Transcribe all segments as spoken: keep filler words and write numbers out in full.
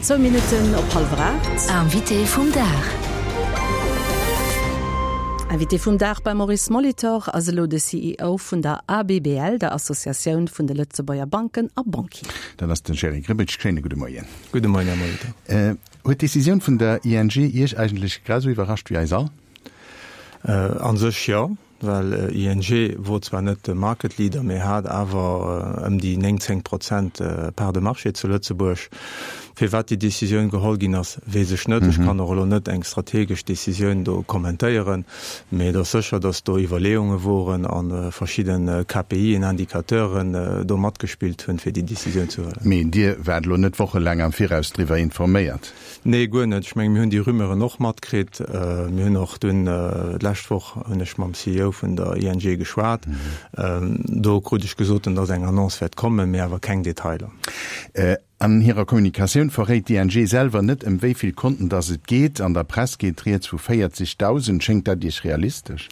zwei Minuten op halbracht. Invité vum Dach. Invité vum Dach bei Maurice Molitor, as lo de C E O vun der A B B L, der Assoziatioun vun de Lützebauer Banken a Banki. Dan ass den Jerry Gribitsch kleine Gude Moien. Gude Moien, Herr Molitor. Äh, huet Decision vun der I N G Ich eigentlich grad so überrascht wie Eisal? Äh, an sech ja. Weil äh, I N G wo zwar net de Marketleader méi hat, awer ëm äh, um die neunzehn Prozent äh, per de Marché zu Lützeburg. Fir wat die Deciioun gehol gin ass wesech net, ich kann rolle net eng strategisch Deciioun do kommentéieren, méi der secher, dats do Evaluungen woren an äh, verschiedene K P I en Indikateuren äh, do mat gespielt hunn fir die Deciioun zu hëllen. Me Dir werd lo net woche lang am Virausdriwer informéiert. Nee go net, ich meng hunn die Rrümmere noch mat krit, äh, mir noch dun äh, Lächtwoch hunnech mam C E O vun der I N G geschwaart. Mhm. Ähm, do krudech gesoten, dats eng Annonce werd komme, mé awer keng Detailer. Äh, An ihrer Kommunikation verrät die I N G selber nicht, um wie viel Kunden das es geht. An der Presse geht es zu vierzigtausend. Schenkt das dich realistisch?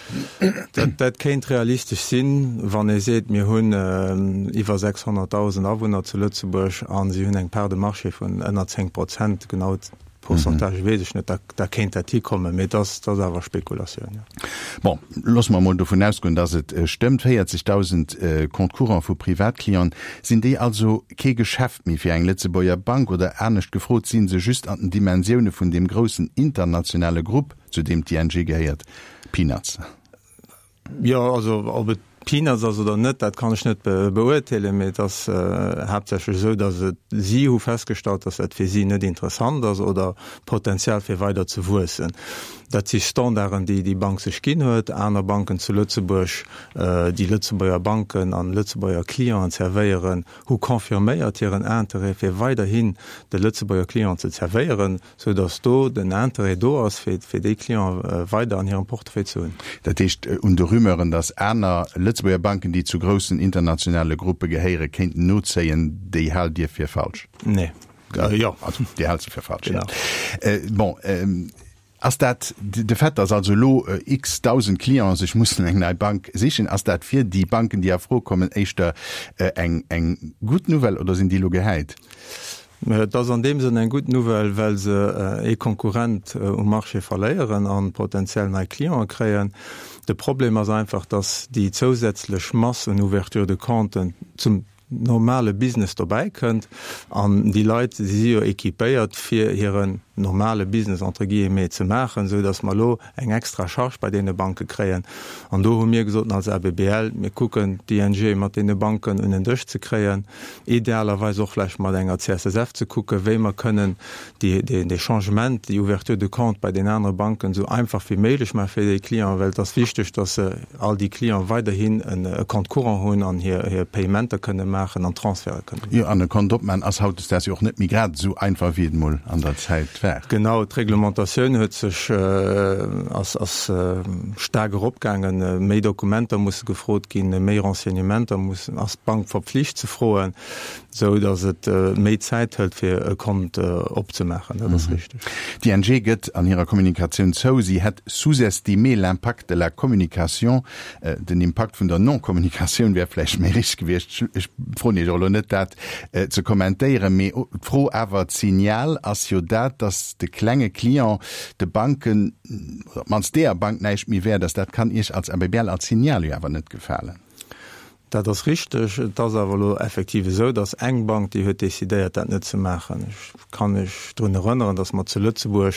Dat, dat kennt realistisch sinn, wann ihr seht, mir hunn äh, iwwer sechshunderttausend Abwohner zu Lützeburg an sie hunn eng Per de Marché vun zehn Prozent genau Prozentage wesech net, da kennt der Ti komme mit das das awer Spekulation. Ja. Bon, lass mal mal davon ausgehen, dass es äh, stimmt, vierzigtausend äh, Konkurrenten für Privatklienten, sind die also kein Geschäft mehr für eine Lützebauer Bank oder ernst gefroht, sind sie just an den Dimensionen von dem großen internationalen Gruppe, zu dem die I N G gehört, Peanuts? Ja, also ob et Peanuts also oder net, dat kann ich net be beurteilen, mit das äh, hauptsächlich so, dass sie hu festgestellt, dass et für sie net interessant ist oder potenziell für weiter zu wursen. Dat sie Standarden, die die Bank sich gin huet, einer Banken zu Lützeburg, äh, die Lützebauer Banken an Lützebauer Klienten zerveieren, hu konfirméiert ihren Interesse fir weiterhin de Lützebauer Klienten zu zerveieren, so dass do den Interesse do ass fir fir die Klienten äh, weiter an ihrem Portfolio zu hun. Dat ist äh, unter Rümmeren, dass einer Lützebauer Banken, die zu großen internationale Gruppe gehören, kennt not seien, die halt dir für falsch. Nee. Äh, ja, also die halt für falsch. Genau. Ja. Äh, bon, ähm, As dat de Fett as also lo äh, x tausend Klienten sech mussssen eng nei Bank sichchen, ass dat fir die Banken, die erfrokommen, eichter äh, eng eng gut Novel oder sind die lo geheit? Das an dem sinn eng gut Novel, weil se äh, e Konkurrent äh, um Marché verléieren an potenziell nei Klienten kreien. De Problem ist einfach, dass die zusätzlich Massen Ouverture de Konten zum normale Business dabei könnt, an die Leute, die sie ekipéiert fir ihren normale Business entre zu machen, so dass man lo eng extra Charge bei den Banken kreen. An do hun mir gesot als A B B L, mir gucken die I N G mat den Banken un den Dich zu kreen, idealerweise auch vielleicht mal enger C S S F zu gucken, we man können die, die, die Changement, die Ouverture de Compte bei den anderen Banken so einfach wie möglich machen für die Klienten, weil das wichtig, dass äh, all die Klienten weiterhin ein äh, Kontokurrent hun an hier, hier Paymenter können machen, an Transfer können. Ja, an der Kontoman als haut ist das ja auch nicht migrat so einfach wie mal an der Zeit. Genau, die Reglementation hat sich äh, als, als äh, stärker abgegangen. Äh, mehr Dokumente müssen gefroht gehen, mehr Renseignementer müssen als Bank verpflichtet zu frohen, so dass es äh, mehr Zeit hat für ein Konto äh, abzumachen. Das ist mhm. richtig. Die I N G geht an ihrer Kommunikation so, sie hat sous-estimé l'impact de la Kommunikation, äh, den Impact von der Non-Kommunikation wäre vielleicht mehr richtig gewesen. Ich freue mich auch nicht, das äh, zu kommentieren, aber froh aber Signal, als ja das, dass de klenge Klient de Banken mans der Bank neicht mir wär, dass dat kann ich als A B B L als Signal aber net gefallen. Dat das richtig, das aber effektiv so, dass eng Bank die huet desideiert dat net zu machen. Ich kann mich drin erinnern, dass man zu Lützeburg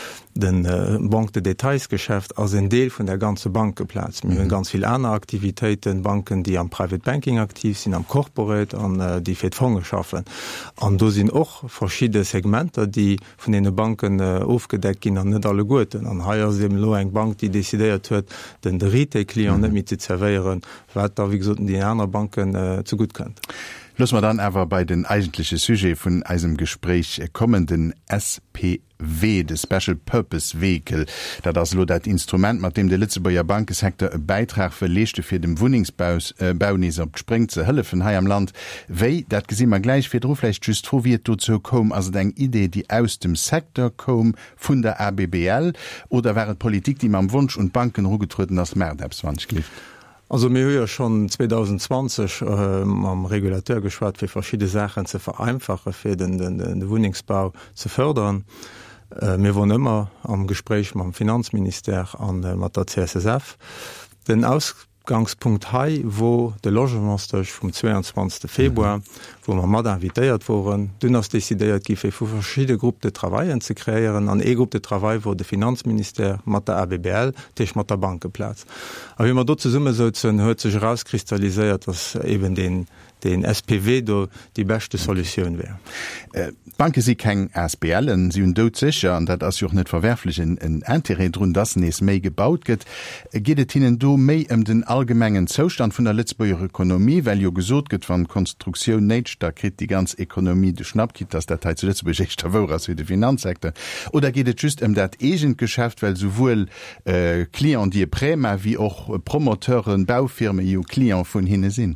den äh, Bank de Detailsgeschäft als ein Deel von der ganzen Bank geplatzt. Wir mhm. haben ganz viele andere Aktivitäten, Banken, die am Private Banking aktiv sind, am Corporate, an äh, die für die Fonds schaffen. Und da sind auch verschiedene Segmente, die von den Banken äh, aufgedeckt sind, und nicht alle guten. Und hier ist eben nur eine Bank, die dezidiert hat, den Retail-Klient mhm. nicht mit zu servieren, weil da, wie gesagt, die anderen Banken äh, zu gut kennt. Lassen wir dann aber bei den eigentlichen Sujet von einem Gespräch kommen, den S P W, de Special Purpose Vehicle, da das lo dat Instrument, mit dem der Lützebauer Bankensektor einen Beitrag verlegte für den Wohnungsbau äh, springt zu helfen hier am Land. Wei, dat gesehen wir gleich, für drauf vielleicht just wo wird dazu kommen, also eine Idee, die aus dem Sektor kommt, von der A B B L, oder wäre Politik, die man am Wunsch und Banken rugetreten als März zwanzig lief? Also mir ja schon zwanzig zwanzig äh, am Regulateur geschwart für verschiedene Sachen zu vereinfachen, für den, den, den Wohnungsbau zu fördern. Äh, wir waren immer am Gespräch mit dem Finanzminister an äh, mit der C S S F. Den Ausgangspunkt hai, wo de Logementstoch vom zweiundzwanzigsten Februar, mhm. wo man mat invitéiert wurden, dun ass desideiert gi vu verschiedene Gruppe de Travaien ze kreieren, an E-Gruppe de Travail wo de Finanzminister mat der A B B L tech mat der Bank geplatz. A wie man dort ze summe sozen huet sech rauskristallisiert, was eben den den S P W do die beste Solution wär. Äh, Banke sie keng S B Ln sie hun dot sicher an dat as joch net verwerflich in en Enterre run das nees méi gebaut gët, gidet ihnen do méi em um den allgemengen Zostand vun der Litzbauer Ökonomie, well jo gesot gët van Konstruktion netsch, da krit die ganz Ökonomie de Schnappkit, dass der Teil zu Litzbechter wo as wie de Finanzsektor. Oder gidet just em um dat Egentgeschäft, well sowohl äh, Klient die Prämer wie auch Promoteuren, Baufirme jo Klient vun hinne sinn.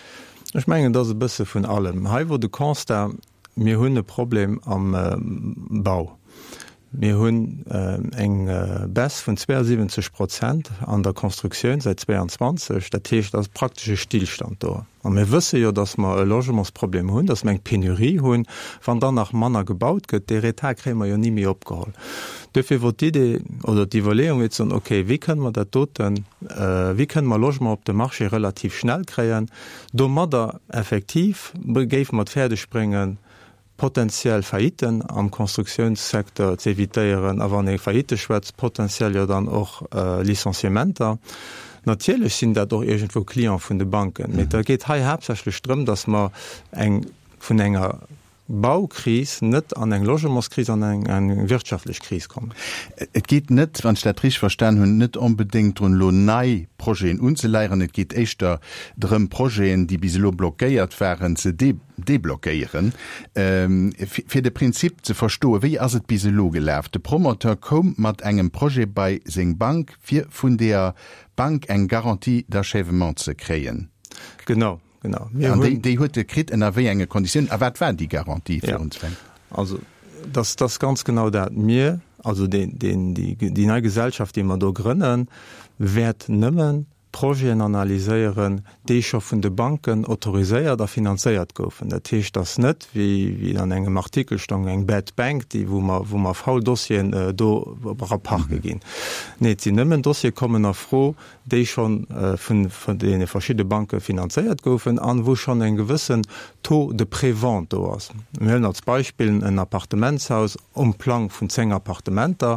Ich meine, das ist ein bisschen von allem. Hier, wo du kannst, da, wir haben ein Problem am äh, Bau. Wir haben äh, ein äh, Bess von zweiundsiebzig Prozent an der Konstruktion seit zweiundzwanzig. Das heißt, das ist praktisch ein Stillstand da. Und wir wissen ja, dass wir ein Logementsproblem haben, dass wir eine Penurie haben. Wenn dann nach Männer gebaut wird, der Retag kriegen wir ja nie mehr abgeholt. Dafür wird die Idee oder die Überlegung jetzt sagen, okay, wie können wir das dort, äh, wie können wir Logement auf dem Marché relativ schnell kreieren, da wir da effektiv, begeben wir fertig bringen, potenziell Failliten am Konstruktionssektor zu evitieren, aber wenn ich Faillite schwätze, potenziell ja dann auch äh, Licenciementer. Natürlich sind da doch irgendwo Klient von den Banken. Mhm. Da geht hier hauptsächlich darum, dass man eng, von einer Baukrise net an eng Logementskrise an eng eng wirtschaftlich Krise kommt. Et geht net, wann Statrich verstanden hun net unbedingt run Lonei Projekten unzuleieren, et geht echtter drum Projekten, die bislo blockéiert wären ze de deblockieren. Ähm, fir de Prinzip ze verstoe, wie as het bislo gelläft. De Promoteur kom mat engem Projekt bei seng Bank fir vun der Bank eng Garantie d'Achèvement ze kreien. Genau. Genau. Die huet krit en aé enge Kondition, a wat war die Garantie für ja. uns? Also das das ganz genau dat mir, also den, den, die, die neue Gesellschaft, die man do gründen, werd nimmen Projekten analyseieren, die schon von den Banken autorisiert oder finanziert goufen. Dat heißt das net wie, wie an engem Artikel stand eng Bad Bank, die wo man, wo man Fauldossien äh, do rapport mhm. gegin. Nee, sie nimmen Dossier kommen nach froh, die schon äh, von, von den verschiedenen Banken finanziert goufen, an wo schon en gewissen to de Prävent do ass. Wir als Beispiel ein Appartementshaus um Plan von zehn Appartementer,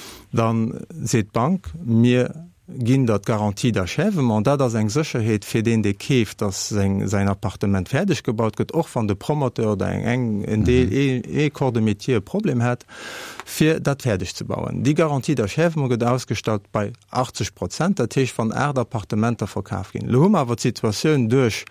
dann seht Bank mir ginn dat Garantie d'Achèvement, dat ass eng Sicherheet fir den de keeft, dat sein Appartement fertig gebaut gëtt, och van de Promoteur oder eng eng en Deel e Corps de Metier Problem hat, fir dat fertig zu bauen. Die Garantie d'Achèvement gëtt ausgestalt bei achtzig Prozent, dat Teech van Erdappartementer verkaaf gin. Lo awer Situationun duch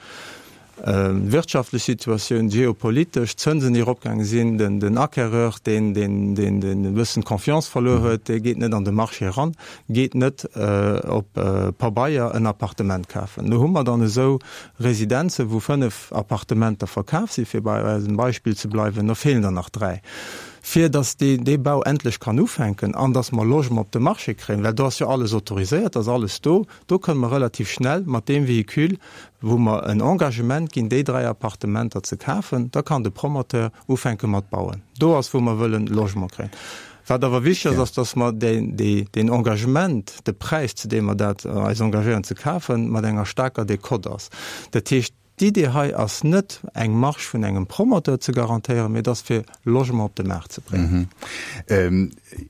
äh, wirtschaftliche Situation geopolitisch Zinsen hier opgang sinn, den, den Ackereur, den den den den wëssen Konfianz verloren huet, der geht net an de Marche ran, geht net äh, op äh, paar Bayier ein Appartement kaufen. Nu hummer dann so Residenze, wo fünf Appartementer verkauf sie, fir bei ein Beispiel zu bleiben, noch fehlen dann nach drei. Für dass die, die Bau endlich kann aufhängen, an dass man Logement auf den Marché kriegen, weil da ist ja alles autorisiert, das ist alles da. Da können wir relativ schnell mit dem Vehikel, wo man ein Engagement gegen die drei Appartementer zu kaufen, da kann der Promoteur aufhängen mit bauen. Da ist, wo wir wollen Logement kriegen. Was aber wichtig ist, ja. ist, dass man den, den, den Engagement, den Preis, zu dem man das als engagieren zu kaufen, mit einer starken Dekode ist. Das heißt, die Idee ass net eng Marsch vun engem Promoteur zu garantieren, mir das fir Logement op den Markt zu bringen. Mhm. Ähm,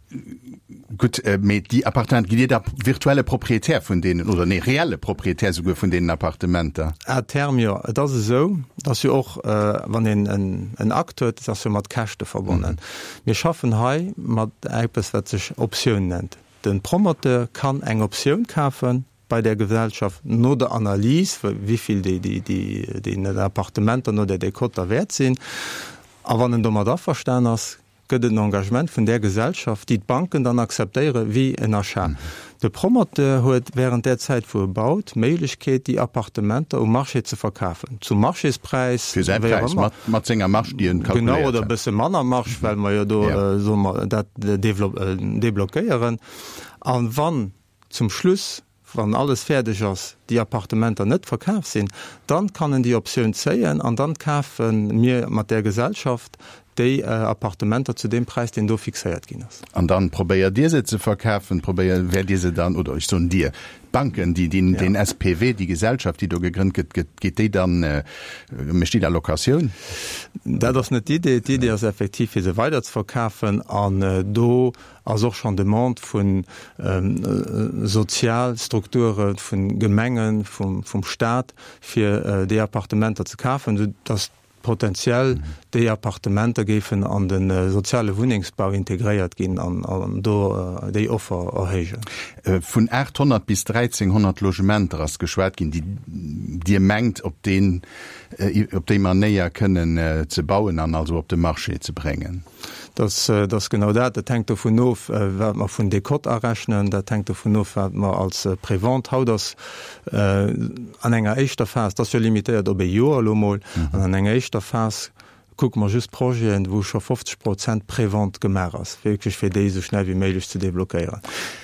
gut, äh, die Appartement gi der virtuelle Proprietär von denen oder ne reelle Proprietär sogar von den Appartementer. A Term ja, das ist so, dass sie auch äh, wann en en Akt huet, dat se mat Kächte verbunden. Wir mhm. schaffen hai mat Eipes wat sich Option nennt. Den Promoteur kann eng Option kaufen bei der Gesellschaft nur der Analyse, wie viel die, die, die, die, die Appartementer oder die Kotter wert sind. Aber wenn du mal da verstehen hast, gibt es ein Engagement von der Gesellschaft, die, die Banken dann akzeptieren wie ein Achat. Mhm. Der Promoteur hat während der Zeit, wo er baut, die Möglichkeit, die Appartementer um Marché zu verkaufen. Zum Marchéspreis. Für seinen Preis, mit seiner Marsch, die ihn kalkuliert. Genau, oder ein bisschen Mann am Marsch, weil wir ja da ja. Äh, so das deblockieren. Und wann zum Schluss wann alles fertig ass die Appartementer net verkauf sinn, dann kann die Option zeien an dann kaufen mir mat der Gesellschaft die äh, Appartementer zu dem Preis, den du fixiert gin hast. Und dann probier dir se zu verkaufen, probier wer diese dann oder ich so dir Banken, die den, ja. den S P W, die Gesellschaft, die du gegründet geht, geht die dann äh, die Allokation? Da das net die Idee, die Idee ist effektiv se weiter zu verkaufen an äh, do als auch schon demand von ähm, Sozialstrukturen, von Gemengen, vom, vom Staat für äh, die Appartementer zu kaufen, das potenziell die Appartementer gefen an den äh, soziale Wohnungsbau integriert gin an, an do äh, déi Offer erhegen. Äh, vun achthundert bis dreizehnhundert Logementer ass geschwert gin, die Dir mengt op den äh, op de man näier kënnen äh, ze bauen an also op de Marché ze bringen. Das, das genau dat, dat tankt vun of man vun Dekot errechnen, dat tankt vun of man als äh, Privant haut das äh, an enger Eichter Fas, dat limitiert op e Joer lomoll an an enger Eichter Fas guck man just Projekten, wo schon fünfzig Prozent Prävent gemer ass, wirklich fir dé so schnell wie möglich zu deblockieren.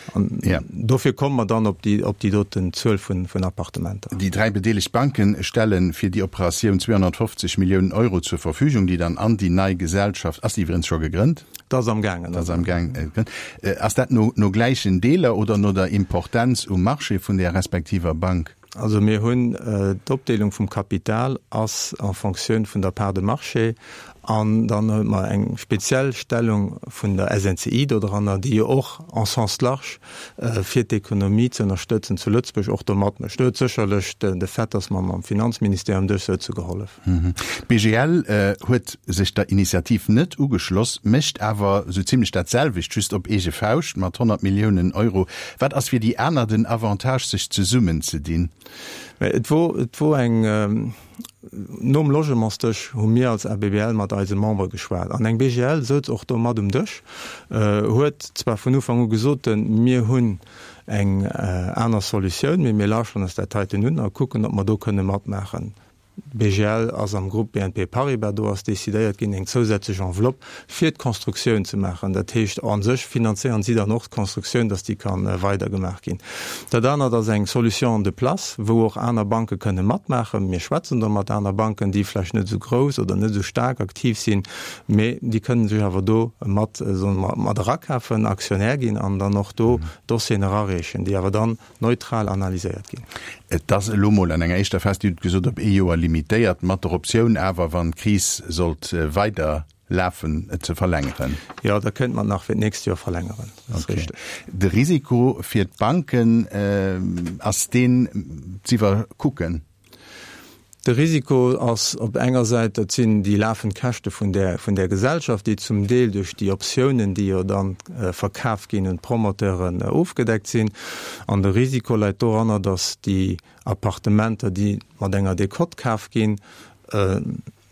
Ja. Dafür kommen wir dann op die, die doten zwölf vun Appartementer. Die drei bedeligt Banken stellen fir die Operation zweihundertfünfzig Millionen Euro zur Verfügung, die dann an die neue Gesellschaft as die schon gegrünnt. Das am Gang das am Gang äh, as dat no, no gleichen Deler oder nur der Importanz um Marché vun der respektiver Bank. Also mir hunn äh, d'Opdelung vum Kapital ass en Funktionun vun der Part de Marché an dann huet man eng Speziellstellung vun der S N C I oder an die och en sens large äh, fir d'Ekonomie ze unterstützen zu Lützburg och der mat stözecherlecht de Vetters man am Finanzministerium dech zu geholf. Mhm. B G L huet äh, sich der Initiativ net ugeschloss, mecht awer so ziemlich datselwich just op ege fausch mat hundert Millionen Euro, wat ass fir die Äner den Avantage sich zu summen ze dienen. Et wo, et wo eng ähm, nom Logementch hun mir als R B B L mat als Member geschwert. An eng B G L sot och do mat um Dëch huet äh, zwar vun Ufang gesoten mir hunn eng äh, einer Soluioun, mir mir lachen ass der Teite hunn a kucken, dat man do kënne mat machen. B G L ass am Gruppe B N P Paribas do ass desideiert ginn eng zusätzlich Envelopp fir d'Konstruktioun ze machen. Dat heecht an sech finanzieren sie der noch Konstruktioun, dats die kann äh, weitergemacht gin. Dat dann hat ass eng Solution de Plas, wo auch aner Banke kënne mat machen, mir schwätzen mat aner Banken, die flläch net so groß oder net so stark aktiv sinn, méi die können sich awer do mat so mat Rackhafen aktionär gin an dann noch do mhm. Dossienerrechen, die awer dann neutral analysiert gin. Das Lomo an enger Eichter fest gesot op E U limitéiert mat der Optionun awer wann Kris sollt äh, weiter läfen äh, ze verlängeren. Ja, da könnt man nach nächstes Jahr verlängern. Okay. De Risiko fir d Banken äh, ass den ziwer kucken. De Risiko ass op enger Seite sinn die lafen Kächte vun der, von der Gesellschaft, die zum Deel durch die Optionen, die ihr dann äh, verkauft gin und Promoteuren äh, aufgedeckt sinn. An der Risiko leit annner, dass die Appartementer, die mat enger Dekot kauf gin, äh,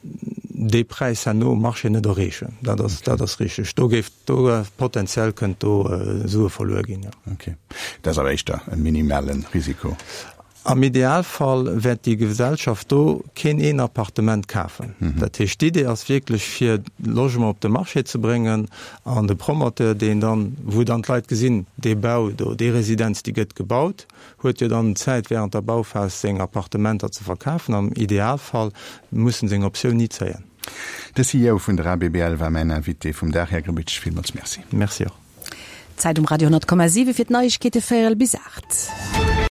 de Preis an no marche net dorechen. Dat das richtig. Do geft do äh, potenziell könnt do äh, so verloren gin. Ja. Okay. Das er echt ein minimalen Risiko. Am Idealfall wird die Gesellschaft do kein ein Appartement kaufen. Mhm. Dat heißt, die Idee ist wirklich fir Logement op de Marché zu bringen, an de Promoteur, den dann, wo dann Leute gesinn, de Bau, die Residenz, die get gebaut, huet ja dann Zeit während der Bauphase seg Appartementer zu verkaufen. Am Idealfall müssen seg Option nie zeigen. Der C E O vun der R B B L war mein Invité vum der Herr Grubitsch. Vielmals merci. Merci auch. Zeit um Radio neun Komma sieben fir d Neuigkeete vier bis acht.